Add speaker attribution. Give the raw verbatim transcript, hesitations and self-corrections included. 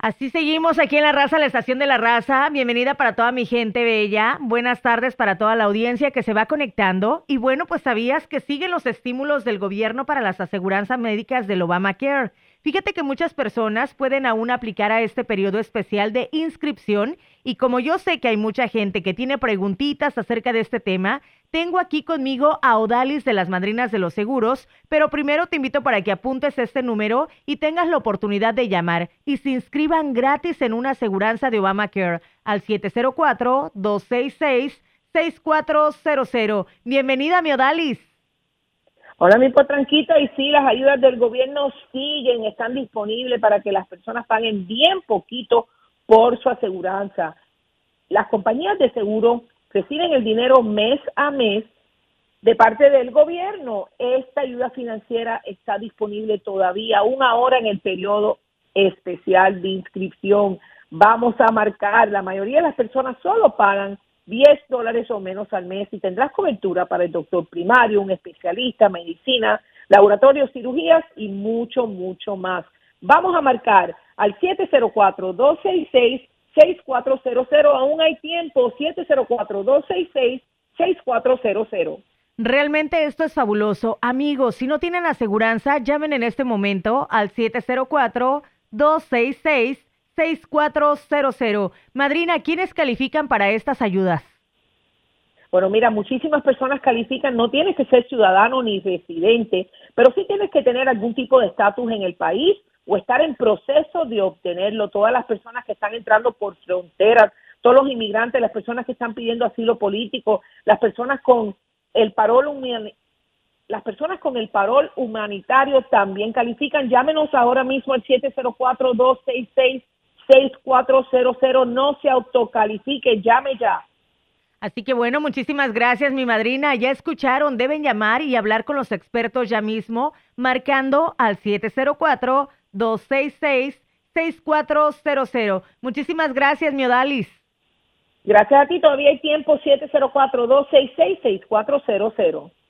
Speaker 1: Así seguimos aquí en La Raza, la estación de La Raza. Bienvenida para toda mi gente bella. Buenas tardes para toda la audiencia que se va conectando. Y bueno, pues sabías que siguen los estímulos del gobierno para las aseguranzas médicas del Obamacare. Fíjate que muchas personas pueden aún aplicar a este periodo especial de inscripción y como yo sé que hay mucha gente que tiene preguntitas acerca de este tema, tengo aquí conmigo a Odalis de las Madrinas de los Seguros, pero primero te invito para que apuntes este número y tengas la oportunidad de llamar y se inscriban gratis en una aseguranza de Obamacare al siete cero cuatro, dos seis seis, seis cuatro cero cero. Bienvenida, mi Odalis.
Speaker 2: Hola, mi potranquita, y sí, las ayudas del gobierno siguen, están disponibles para que las personas paguen bien poquito por su aseguranza. Las compañías de seguro reciben el dinero mes a mes de parte del gobierno. Esta ayuda financiera está disponible todavía, aún ahora en el periodo especial de inscripción. Vamos a marcar, la mayoría de las personas solo pagan diez dólares o menos al mes y tendrás cobertura para el doctor primario, un especialista, medicina, laboratorio, cirugías y mucho, mucho más. Vamos a marcar al siete cero cuatro, dos seis seis, seis cuatro cero cero. Aún hay tiempo, siete cero cuatro, dos seis seis, seis cuatro cero cero.
Speaker 1: Realmente esto es fabuloso. Amigos, si no tienen aseguranza, llamen en este momento al siete cero cuatro, dos seis seis, seis cuatro cero cero. Madrina, ¿quiénes califican para estas ayudas?
Speaker 2: Bueno, mira, muchísimas personas califican, no tienes que ser ciudadano ni residente, pero sí tienes que tener algún tipo de estatus en el país o estar en proceso de obtenerlo. Todas las personas que están entrando por fronteras, todos los inmigrantes, las personas que están pidiendo asilo político, las personas con el parol humanitario, las personas con el parol humanitario también califican. Llámenos ahora mismo al siete cero cuatro, dos seis seis, seis cuatro cero cero. No se autocalifique, llame ya.
Speaker 1: Así que bueno, muchísimas gracias, mi madrina. Ya escucharon, deben llamar y hablar con los expertos ya mismo, marcando al siete cero cuatro, dos seis seis, seis cuatro cero cero. Muchísimas gracias, mi Odalis.
Speaker 2: Gracias a ti, todavía hay tiempo, siete cero cuatro, dos seis seis, seis cuatro cero cero.